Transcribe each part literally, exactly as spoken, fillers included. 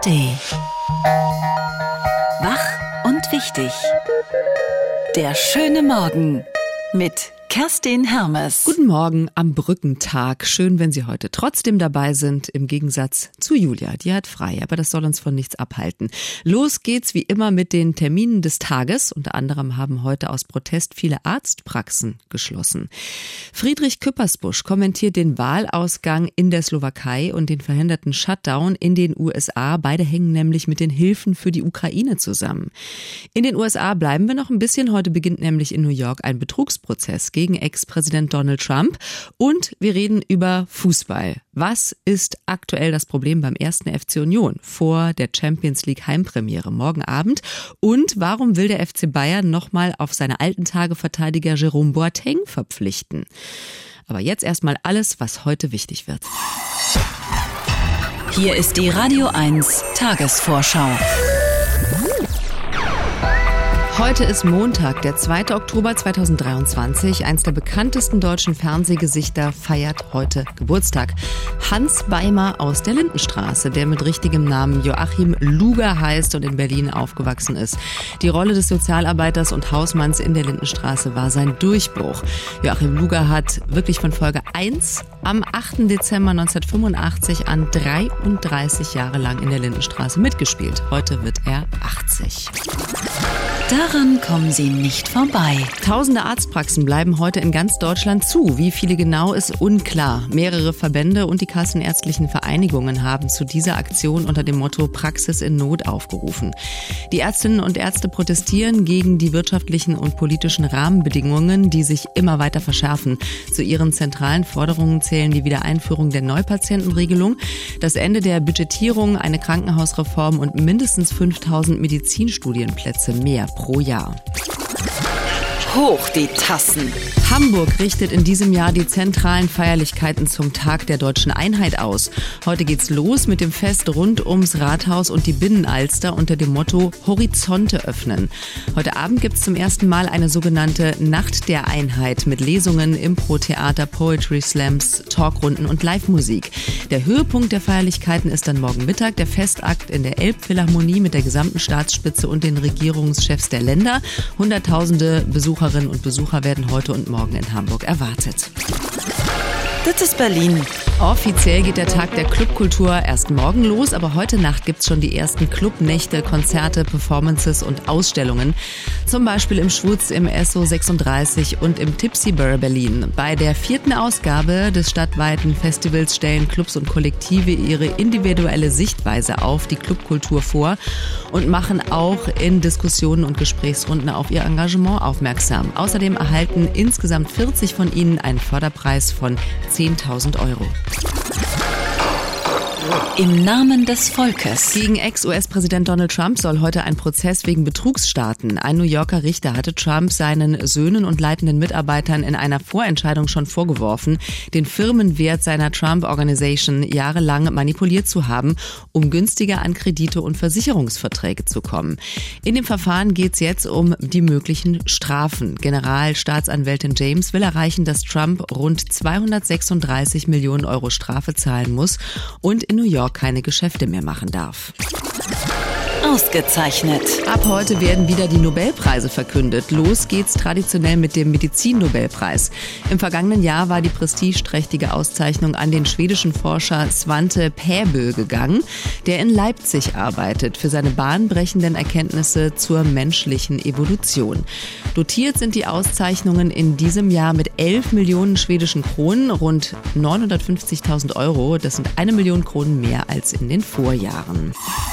A R D. Wach und wichtig. Der schöne Morgen mit Kerstin Hermes. Guten Morgen am Brückentag. Schön, wenn Sie heute trotzdem dabei sind, im Gegensatz zu Julia. Die hat frei, aber das soll uns von nichts abhalten. Los geht's wie immer mit den Terminen des Tages. Unter anderem haben heute aus Protest viele Arztpraxen geschlossen. Friedrich Küppersbusch kommentiert den Wahlausgang in der Slowakei und den verhinderten Shutdown in den U S A. Beide hängen nämlich mit den Hilfen für die Ukraine zusammen. In den U S A bleiben wir noch ein bisschen. Heute beginnt nämlich in New York ein Betrugsprozess gegen Ex-Präsident Donald Trump. Und wir reden über Fußball. Was ist aktuell das Problem beim ersten F C Union vor der Champions League Heimpremiere morgen Abend? Und warum will der F C Bayern nochmal auf seine alten Tage Verteidiger Jerome Boateng verpflichten? Aber jetzt erstmal alles, was heute wichtig wird. Hier ist die Radio eins Tagesvorschau. Heute ist Montag, der zweite Oktober zweitausenddreiundzwanzig. Eins der bekanntesten deutschen Fernsehgesichter feiert heute Geburtstag. Hans Beimer aus der Lindenstraße, der mit richtigem Namen Joachim Luger heißt und in Berlin aufgewachsen ist. Die Rolle des Sozialarbeiters und Hausmanns in der Lindenstraße war sein Durchbruch. Joachim Luger hat wirklich von Folge eins am achten Dezember neunzehnhundertfünfundachtzig an dreiunddreißig Jahre lang in der Lindenstraße mitgespielt. Heute wird er achtzig. Daran kommen Sie nicht vorbei. Tausende Arztpraxen bleiben heute in ganz Deutschland zu. Wie viele genau, ist unklar. Mehrere Verbände und die kassenärztlichen Vereinigungen haben zu dieser Aktion unter dem Motto Praxis in Not aufgerufen. Die Ärztinnen und Ärzte protestieren gegen die wirtschaftlichen und politischen Rahmenbedingungen, die sich immer weiter verschärfen. Zu ihren zentralen Forderungen zählen die Wiedereinführung der Neupatientenregelung, das Ende der Budgetierung, eine Krankenhausreform und mindestens fünftausend Medizinstudienplätze mehr pro Jahr. Hoch die Tassen. Hamburg richtet in diesem Jahr die zentralen Feierlichkeiten zum Tag der Deutschen Einheit aus. Heute geht's los mit dem Fest rund ums Rathaus und die Binnenalster unter dem Motto Horizonte öffnen. Heute Abend gibt's zum ersten Mal eine sogenannte Nacht der Einheit mit Lesungen, Impro-Theater, Poetry Slams, Talkrunden und Live-Musik. Der Höhepunkt der Feierlichkeiten ist dann morgen Mittag der Festakt in der Elbphilharmonie mit der gesamten Staatsspitze und den Regierungschefs der Länder. Hunderttausende Besucherinnen und Besucher werden heute und morgen in Hamburg erwartet. Das ist Berlin. Offiziell geht der Tag der Clubkultur erst morgen los, aber heute Nacht gibt's schon die ersten Clubnächte, Konzerte, Performances und Ausstellungen. Zum Beispiel im Schwutz, im Esso sechsunddreißig und im Tipsy Bar Berlin. Bei der vierten Ausgabe des stadtweiten Festivals stellen Clubs und Kollektive ihre individuelle Sichtweise auf die Clubkultur vor und machen auch in Diskussionen und Gesprächsrunden auf ihr Engagement aufmerksam. Außerdem erhalten insgesamt vierzig von ihnen einen Förderpreis von zehntausend Euro. Im Namen des Volkes. Gegen Ex-U S-Präsident Donald Trump soll heute ein Prozess wegen Betrugs starten. Ein New Yorker Richter hatte Trump seinen Söhnen und leitenden Mitarbeitern in einer Vorentscheidung schon vorgeworfen, den Firmenwert seiner Trump Organization jahrelang manipuliert zu haben, um günstiger an Kredite und Versicherungsverträge zu kommen. In dem Verfahren geht es jetzt um die möglichen Strafen. Generalstaatsanwältin James will erreichen, dass Trump rund zweihundertsechsunddreißig Millionen Euro Strafe zahlen muss und in New York keine Geschäfte mehr machen darf. Ausgezeichnet. Ab heute werden wieder die Nobelpreise verkündet. Los geht's traditionell mit dem Medizin-Nobelpreis. Im vergangenen Jahr war die prestigeträchtige Auszeichnung an den schwedischen Forscher Svante Pääbo gegangen, der in Leipzig arbeitet für seine bahnbrechenden Erkenntnisse zur menschlichen Evolution. Dotiert sind die Auszeichnungen in diesem Jahr mit elf Millionen schwedischen Kronen, rund neunhundertfünfzigtausend Euro. Das sind eine Million Kronen mehr als in den Vorjahren.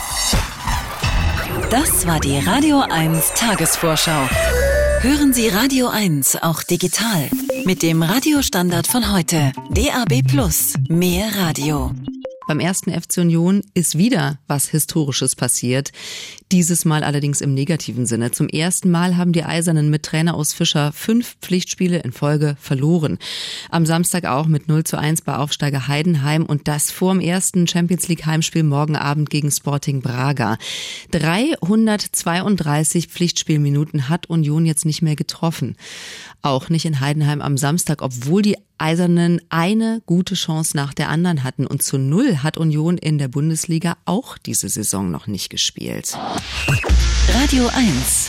Das war die Radio eins Tagesvorschau. Hören Sie Radio eins auch digital mit dem Radiostandard von heute. D A B plus, mehr Radio. Beim ersten F C Union ist wieder was Historisches passiert. Dieses Mal allerdings im negativen Sinne. Zum ersten Mal haben die Eisernen mit Trainer Urs Fischer fünf Pflichtspiele in Folge verloren. Am Samstag auch mit null zu eins bei Aufsteiger Heidenheim und das vor dem ersten Champions League Heimspiel morgen Abend gegen Sporting Braga. dreihundertzweiunddreißig Pflichtspielminuten hat Union jetzt nicht mehr getroffen. Auch nicht in Heidenheim am Samstag, obwohl die Eisernen eine gute Chance nach der anderen hatten. Und zu null hat Union in der Bundesliga auch diese Saison noch nicht gespielt. Radio eins.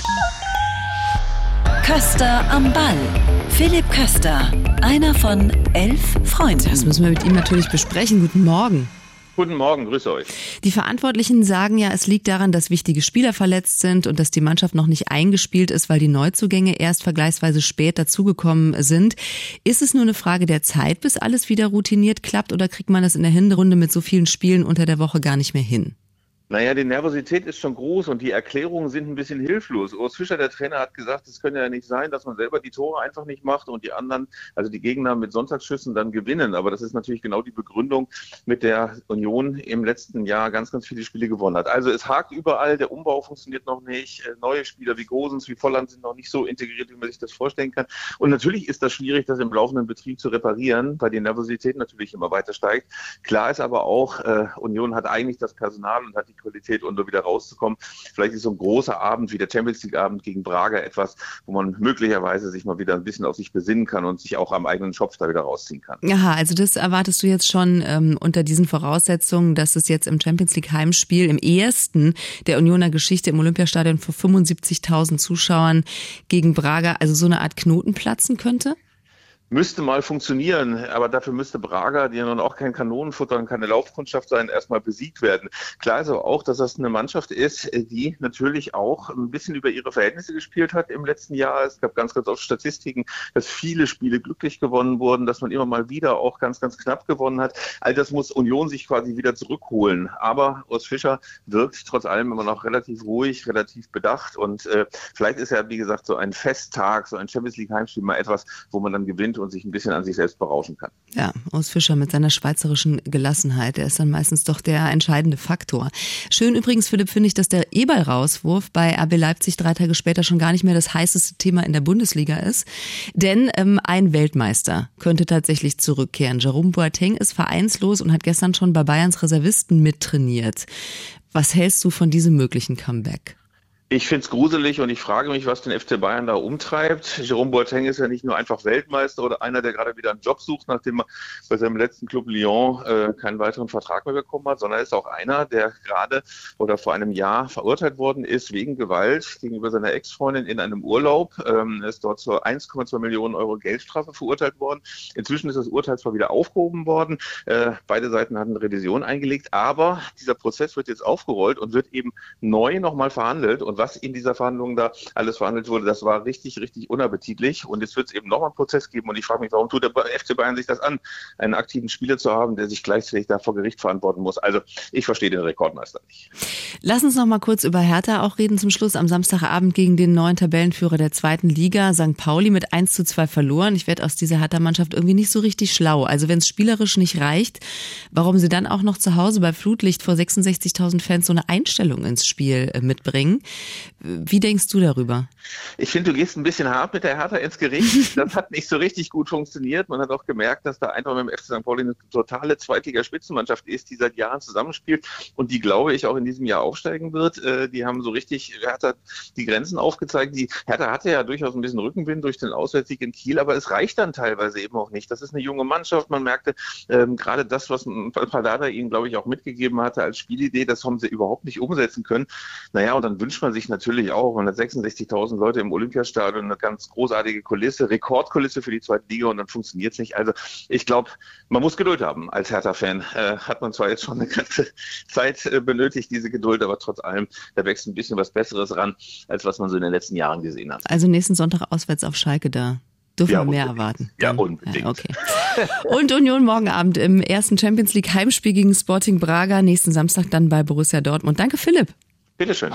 Köster am Ball. Philipp Köster, einer von elf Freunden. Das müssen wir mit ihm natürlich besprechen. Guten Morgen. Guten Morgen, grüße euch. Die Verantwortlichen sagen ja, es liegt daran, dass wichtige Spieler verletzt sind und dass die Mannschaft noch nicht eingespielt ist, weil die Neuzugänge erst vergleichsweise spät dazugekommen sind. Ist es nur eine Frage der Zeit, bis alles wieder routiniert klappt, oder kriegt man das in der Hinrunde mit so vielen Spielen unter der Woche gar nicht mehr hin? Naja, die Nervosität ist schon groß und die Erklärungen sind ein bisschen hilflos. Urs Fischer, der Trainer, hat gesagt, es könnte ja nicht sein, dass man selber die Tore einfach nicht macht und die anderen, also die Gegner mit Sonntagsschüssen dann gewinnen. Aber das ist natürlich genau die Begründung, mit der Union im letzten Jahr ganz, ganz viele Spiele gewonnen hat. Also es hakt überall, der Umbau funktioniert noch nicht. Neue Spieler wie Gosens, wie Volland sind noch nicht so integriert, wie man sich das vorstellen kann. Und natürlich ist das schwierig, das im laufenden Betrieb zu reparieren, weil die Nervosität natürlich immer weiter steigt. Klar ist aber auch, äh, Union hat eigentlich das Personal und hat die Qualität, um da wieder rauszukommen. Vielleicht ist so ein großer Abend wie der Champions League Abend gegen Braga etwas, wo man möglicherweise sich mal wieder ein bisschen auf sich besinnen kann und sich auch am eigenen Schopf da wieder rausziehen kann. Aha, also das erwartest du jetzt schon ähm, unter diesen Voraussetzungen, dass es jetzt im Champions League Heimspiel im ersten der Unioner Geschichte im Olympiastadion vor fünfundsiebzigtausend Zuschauern gegen Braga, also so eine Art Knoten platzen könnte? Müsste mal funktionieren, aber dafür müsste Braga, die ja nun auch kein Kanonenfutter und keine Laufkundschaft sein, erstmal besiegt werden. Klar ist aber auch, dass das eine Mannschaft ist, die natürlich auch ein bisschen über ihre Verhältnisse gespielt hat im letzten Jahr. Es gab ganz, ganz oft Statistiken, dass viele Spiele glücklich gewonnen wurden, dass man immer mal wieder auch ganz, ganz knapp gewonnen hat. All das muss Union sich quasi wieder zurückholen. Aber Urs Fischer wirkt trotz allem immer noch relativ ruhig, relativ bedacht und äh, vielleicht ist ja, wie gesagt, so ein Festtag, so ein Champions League Heimspiel mal etwas, wo man dann gewinnt und sich ein bisschen an sich selbst berauschen kann. Ja, Urs Fischer mit seiner schweizerischen Gelassenheit, der ist dann meistens doch der entscheidende Faktor. Schön übrigens, Philipp, finde ich, dass der E-Ball-Rauswurf bei R B Leipzig drei Tage später schon gar nicht mehr das heißeste Thema in der Bundesliga ist. Denn ähm, ein Weltmeister könnte tatsächlich zurückkehren. Jerome Boateng ist vereinslos und hat gestern schon bei Bayerns Reservisten mittrainiert. Was hältst du von diesem möglichen Comeback? Ich finde es gruselig und ich frage mich, was den F C Bayern da umtreibt. Jerome Boateng ist ja nicht nur einfach Weltmeister oder einer, der gerade wieder einen Job sucht, nachdem er bei seinem letzten Club Lyon äh, keinen weiteren Vertrag mehr bekommen hat, sondern er ist auch einer, der gerade oder vor einem Jahr verurteilt worden ist wegen Gewalt gegenüber seiner Ex-Freundin in einem Urlaub. Ähm, er ist dort zur eins Komma zwei Millionen Euro Geldstrafe verurteilt worden. Inzwischen ist das Urteil zwar wieder aufgehoben worden. Äh, beide Seiten hatten Revision eingelegt, aber dieser Prozess wird jetzt aufgerollt und wird eben neu nochmal verhandelt. Und was in dieser Verhandlung da alles verhandelt wurde, das war richtig, richtig unappetitlich. Und jetzt wird es eben nochmal einen Prozess geben. Und ich frage mich, warum tut der F C Bayern sich das an, einen aktiven Spieler zu haben, der sich gleichzeitig da vor Gericht verantworten muss. Also ich verstehe den Rekordmeister nicht. Lass uns noch mal kurz über Hertha auch reden zum Schluss. Am Samstagabend gegen den neuen Tabellenführer der zweiten Liga, Sankt Pauli, mit eins zu zwei verloren. Ich werde aus dieser Hertha-Mannschaft irgendwie nicht so richtig schlau. Also wenn es spielerisch nicht reicht, warum sie dann auch noch zu Hause bei Flutlicht vor sechsundsechzigtausend Fans so eine Einstellung ins Spiel mitbringen. Wie denkst du darüber? Ich finde, du gehst ein bisschen hart mit der Hertha ins Gericht. Das hat nicht so richtig gut funktioniert. Man hat auch gemerkt, dass da einfach mit dem F C Sankt Pauli eine totale Zweitliga-Spitzenmannschaft ist, die seit Jahren zusammenspielt und die, glaube ich, auch in diesem Jahr aufsteigen wird. Die haben so richtig Hertha die Grenzen aufgezeigt. Die Hertha hatte ja durchaus ein bisschen Rückenwind durch den Auswärtssieg in Kiel, aber es reicht dann teilweise eben auch nicht. Das ist eine junge Mannschaft. Man merkte ähm, gerade das, was Paldada ihnen, glaube ich, auch mitgegeben hatte als Spielidee, das haben sie überhaupt nicht umsetzen können. Naja, und dann wünscht man sich natürlich auch, man hat sechsundsechzigtausend Leute im Olympiastadion, eine ganz großartige Kulisse, Rekordkulisse für die zweite Liga und dann funktioniert es nicht. Also ich glaube, man muss Geduld haben als Hertha-Fan. Äh, hat man zwar jetzt schon eine ganze Zeit äh, benötigt, diese Geduld, aber trotz allem, da wächst ein bisschen was Besseres ran, als was man so in den letzten Jahren gesehen hat. Also nächsten Sonntag auswärts auf Schalke da. Dürfen ja, wir mehr unbedingt. erwarten? Ja, unbedingt. Ja, okay. Und Union morgen Abend im ersten Champions League Heimspiel gegen Sporting Braga, nächsten Samstag dann bei Borussia Dortmund. Danke, Philipp. Bitteschön.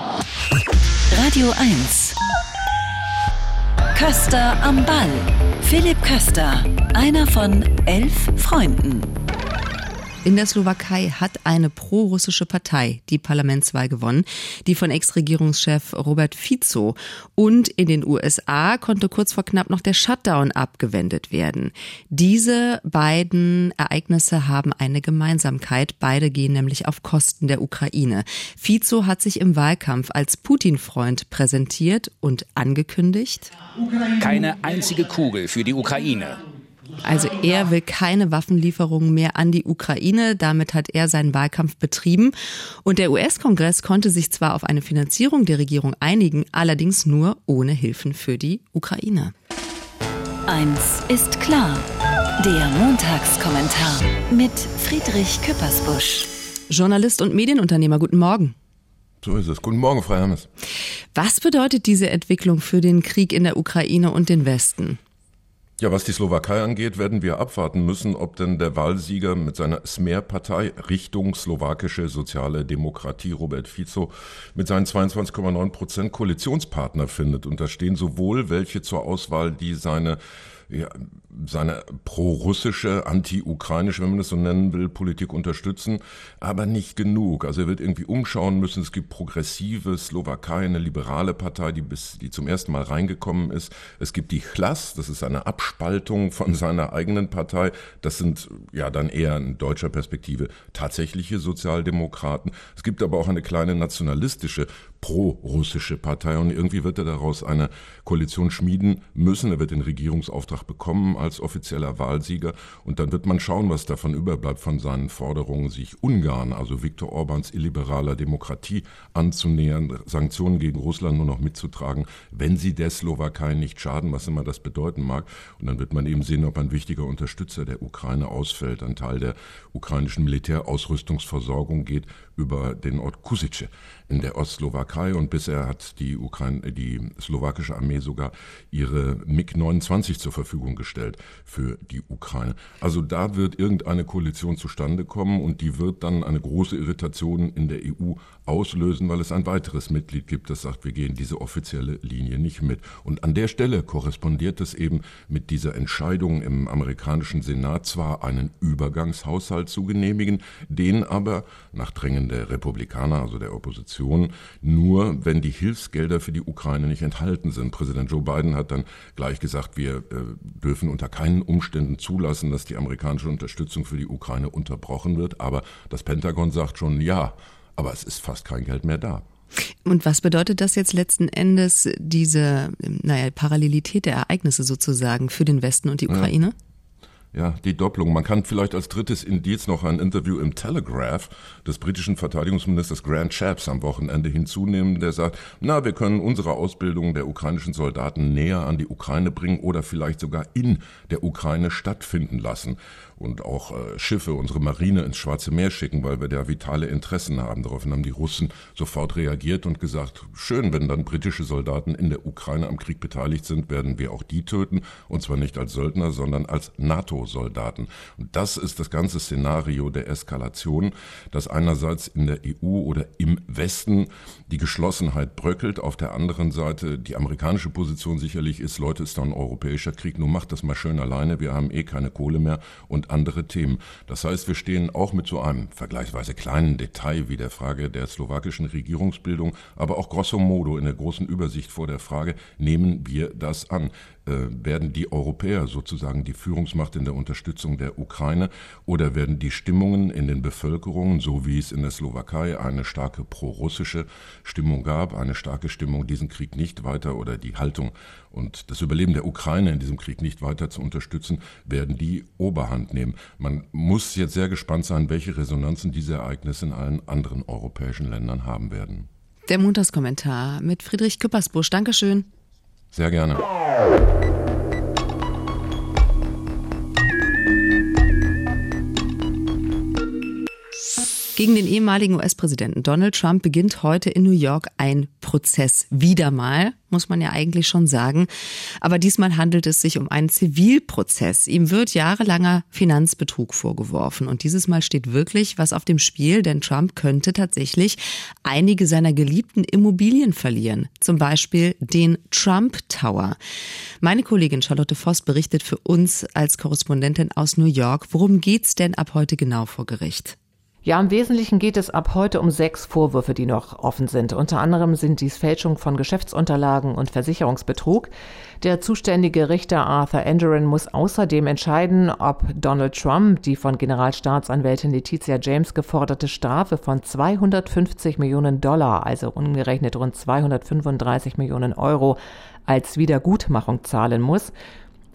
Radio eins. Köster am Ball. Philipp Köster, einer von elf Freunden. In der Slowakei hat eine pro-russische Partei die Parlamentswahl gewonnen, die von Ex-Regierungschef Robert Fico. Und in den U S A konnte kurz vor knapp noch der Shutdown abgewendet werden. Diese beiden Ereignisse haben eine Gemeinsamkeit. Beide gehen nämlich auf Kosten der Ukraine. Fico hat sich im Wahlkampf als Putin-Freund präsentiert und angekündigt: Keine einzige Kugel für die Ukraine. Also er will keine Waffenlieferungen mehr an die Ukraine. Damit hat er seinen Wahlkampf betrieben. Und der U S-Kongress konnte sich zwar auf eine Finanzierung der Regierung einigen, allerdings nur ohne Hilfen für die Ukraine. Eins ist klar. Der Montagskommentar mit Friedrich Küppersbusch. Journalist und Medienunternehmer, guten Morgen. So ist es. Guten Morgen, Frau Hermes. Was bedeutet diese Entwicklung für den Krieg in der Ukraine und den Westen? Ja, was die Slowakei angeht, werden wir abwarten müssen, ob denn der Wahlsieger mit seiner Smer-Partei Richtung slowakische soziale Demokratie, Robert Fico, mit seinen zweiundzwanzig Komma neun Prozent Koalitionspartner findet. Und da stehen sowohl welche zur Auswahl, die seine ja, seine pro-russische, anti-ukrainische, wenn man das so nennen will, Politik unterstützen, aber nicht genug. Also er wird irgendwie umschauen müssen. Es gibt progressive Slowakei, eine liberale Partei, die bis die zum ersten Mal reingekommen ist. Es gibt die Hlas, das ist eine Abspaltung von seiner eigenen Partei. Das sind ja dann eher in deutscher Perspektive tatsächliche Sozialdemokraten. Es gibt aber auch eine kleine nationalistische, pro-russische Partei und irgendwie wird er daraus eine Koalition schmieden müssen. Er wird den Regierungsauftrag bekommen als offizieller Wahlsieger und dann wird man schauen, was davon überbleibt von seinen Forderungen, sich Ungarn, also Viktor Orbáns illiberaler Demokratie anzunähern, Sanktionen gegen Russland nur noch mitzutragen, wenn sie der Slowakei nicht schaden, was immer das bedeuten mag. Und dann wird man eben sehen, ob ein wichtiger Unterstützer der Ukraine ausfällt. Ein Teil der ukrainischen Militärausrüstungsversorgung geht über den Ort Kusice in der Ostslowakei und bisher hat die Ukraine, die slowakische Armee sogar ihre MiG neunundzwanzig zur Verfügung gestellt für die Ukraine. Also da wird irgendeine Koalition zustande kommen und die wird dann eine große Irritation in der E U auslösen, weil es ein weiteres Mitglied gibt, das sagt, wir gehen diese offizielle Linie nicht mit. Und an der Stelle korrespondiert es eben mit dieser Entscheidung im amerikanischen Senat zwar einen Übergangshaushalt zu genehmigen, den aber nach Drängen der Republikaner, also der Opposition, nur wenn die Hilfsgelder für die Ukraine nicht enthalten sind. Präsident Joe Biden hat dann gleich gesagt, wir äh, dürfen unter keinen Umständen zulassen, dass die amerikanische Unterstützung für die Ukraine unterbrochen wird. Aber das Pentagon sagt schon, ja, aber es ist fast kein Geld mehr da. Und was bedeutet das jetzt letzten Endes, diese naja, Parallelität der Ereignisse sozusagen für den Westen und die Ukraine? Ja. Ja, die Doppelung. Man kann vielleicht als drittes Indiz noch ein Interview im Telegraph des britischen Verteidigungsministers Grant Shapps am Wochenende hinzunehmen, der sagt, na, wir können unsere Ausbildung der ukrainischen Soldaten näher an die Ukraine bringen oder vielleicht sogar in der Ukraine stattfinden lassen und auch äh, Schiffe, unsere Marine ins Schwarze Meer schicken, weil wir da vitale Interessen haben. Daraufhin haben die Russen sofort reagiert und gesagt, schön, wenn dann britische Soldaten in der Ukraine am Krieg beteiligt sind, werden wir auch die töten, und zwar nicht als Söldner, sondern als NATO-Soldaten. Und das ist das ganze Szenario der Eskalation, dass einerseits in der E U oder im Westen die Geschlossenheit bröckelt, auf der anderen Seite die amerikanische Position sicherlich ist, Leute, ist doch ein europäischer Krieg, nur macht das mal schön alleine, wir haben eh keine Kohle mehr und andere Themen. Das heißt, wir stehen auch mit so einem vergleichsweise kleinen Detail wie der Frage der slowakischen Regierungsbildung, aber auch grosso modo in der großen Übersicht vor der Frage, nehmen wir das an? Äh, werden die Europäer sozusagen die Führungsmacht in der Unterstützung der Ukraine oder werden die Stimmungen in den Bevölkerungen, so wie es in der Slowakei eine starke pro-russische Stimmung gab, eine starke Stimmung, diesen Krieg nicht weiter oder die Haltung und das Überleben der Ukraine in diesem Krieg nicht weiter zu unterstützen, werden die Oberhand nehmen. Man muss jetzt sehr gespannt sein, welche Resonanzen diese Ereignisse in allen anderen europäischen Ländern haben werden. Der Montagskommentar mit Friedrich Küppersbusch. Dankeschön. Sehr gerne. Gegen den ehemaligen U S-Präsidenten Donald Trump beginnt heute in New York ein Prozess. Wieder mal, muss man ja eigentlich schon sagen. Aber diesmal handelt es sich um einen Zivilprozess. Ihm wird jahrelanger Finanzbetrug vorgeworfen. Und dieses Mal steht wirklich was auf dem Spiel, denn Trump könnte tatsächlich einige seiner geliebten Immobilien verlieren. Zum Beispiel den Trump Tower. Meine Kollegin Charlotte Voss berichtet für uns als Korrespondentin aus New York. Worum geht's denn ab heute genau vor Gericht? Ja, im Wesentlichen geht es ab heute um sechs Vorwürfe, die noch offen sind. Unter anderem sind dies Fälschung von Geschäftsunterlagen und Versicherungsbetrug. Der zuständige Richter Arthur Engoron muss außerdem entscheiden, ob Donald Trump die von Generalstaatsanwältin Letitia James geforderte Strafe von zweihundertfünfzig Millionen Dollar, also umgerechnet rund zweihundertfünfunddreißig Millionen Euro, als Wiedergutmachung zahlen muss.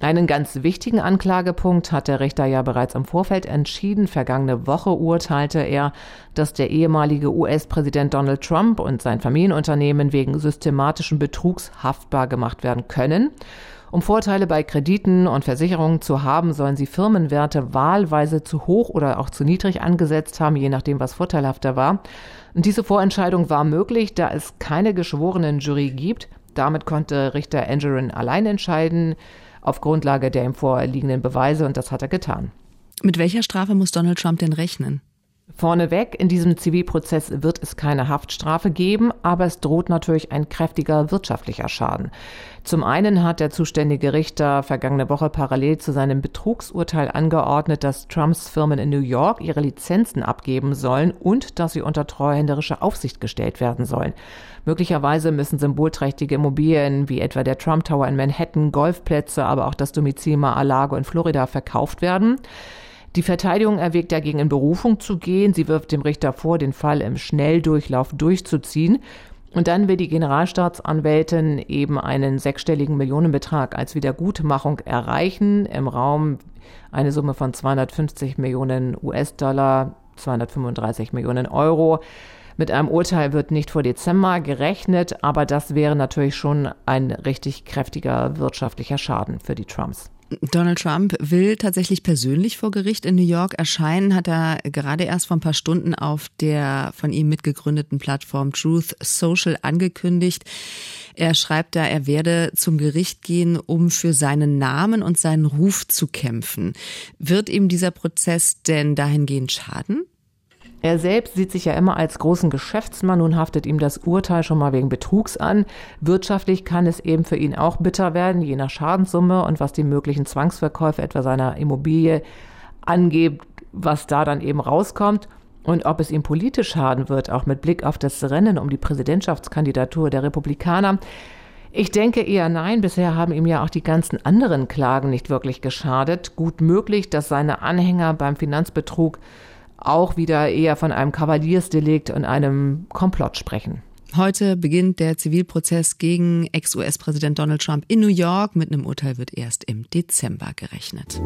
Einen ganz wichtigen Anklagepunkt hat der Richter ja bereits im Vorfeld entschieden. Vergangene Woche urteilte er, dass der ehemalige U S-Präsident Donald Trump und sein Familienunternehmen wegen systematischen Betrugs haftbar gemacht werden können. Um Vorteile bei Krediten und Versicherungen zu haben, sollen sie Firmenwerte wahlweise zu hoch oder auch zu niedrig angesetzt haben, je nachdem, was vorteilhafter war. Und diese Vorentscheidung war möglich, da es keine geschworenen Jury gibt. Damit konnte Richter Engerin allein entscheiden, auf Grundlage der ihm vorliegenden Beweise, und das hat er getan. Mit welcher Strafe muss Donald Trump denn rechnen? Vorneweg, in diesem Zivilprozess wird es keine Haftstrafe geben, aber es droht natürlich ein kräftiger wirtschaftlicher Schaden. Zum einen hat der zuständige Richter vergangene Woche parallel zu seinem Betrugsurteil angeordnet, dass Trumps Firmen in New York ihre Lizenzen abgeben sollen und dass sie unter treuhänderische Aufsicht gestellt werden sollen. Möglicherweise müssen symbolträchtige Immobilien wie etwa der Trump Tower in Manhattan, Golfplätze, aber auch das Domizil Mar-a-Lago in Florida verkauft werden. Die Verteidigung erwägt dagegen, in Berufung zu gehen. Sie wirft dem Richter vor, den Fall im Schnelldurchlauf durchzuziehen. Und dann will die Generalstaatsanwältin eben einen sechsstelligen Millionenbetrag als Wiedergutmachung erreichen. Im Raum eine Summe von zweihundertfünfzig Millionen U S-Dollar, zweihundertfünfunddreißig Millionen Euro. Mit einem Urteil wird nicht vor Dezember gerechnet, aber das wäre natürlich schon ein richtig kräftiger wirtschaftlicher Schaden für die Trumps. Donald Trump will tatsächlich persönlich vor Gericht in New York erscheinen, hat er gerade erst vor ein paar Stunden auf der von ihm mitgegründeten Plattform Truth Social angekündigt. Er schreibt da, er werde zum Gericht gehen, um für seinen Namen und seinen Ruf zu kämpfen. Wird ihm dieser Prozess denn dahingehend schaden? Er selbst sieht sich ja immer als großen Geschäftsmann. Nun haftet ihm das Urteil schon mal wegen Betrugs an. Wirtschaftlich kann es eben für ihn auch bitter werden, je nach Schadenssumme und was die möglichen Zwangsverkäufe etwa seiner Immobilie angeht, was da dann eben rauskommt. Und ob es ihm politisch schaden wird, auch mit Blick auf das Rennen um die Präsidentschaftskandidatur der Republikaner. Ich denke eher nein. Bisher haben ihm ja auch die ganzen anderen Klagen nicht wirklich geschadet. Gut möglich, dass seine Anhänger beim Finanzbetrug auch wieder eher von einem Kavaliersdelikt und einem Komplott sprechen. Heute beginnt der Zivilprozess gegen Ex-U S-Präsident Donald Trump in New York. Mit einem Urteil wird erst im Dezember gerechnet.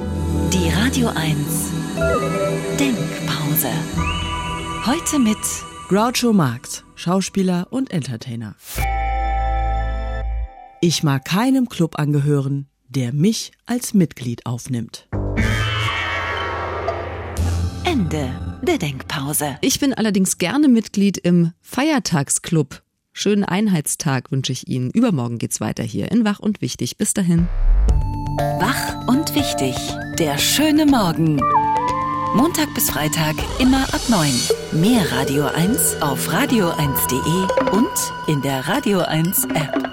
Die Radio eins Denkpause. Heute mit Groucho Marx, Schauspieler und Entertainer. Ich mag keinem Club angehören, der mich als Mitglied aufnimmt. Ende der Denkpause. Ich bin allerdings gerne Mitglied im Feiertagsclub. Schönen Einheitstag wünsche ich Ihnen. Übermorgen geht's weiter hier in Wach und Wichtig. Bis dahin. Wach und Wichtig. Der schöne Morgen. Montag bis Freitag immer ab neun. Mehr Radio eins auf radio eins punkt de und in der Radio eins App.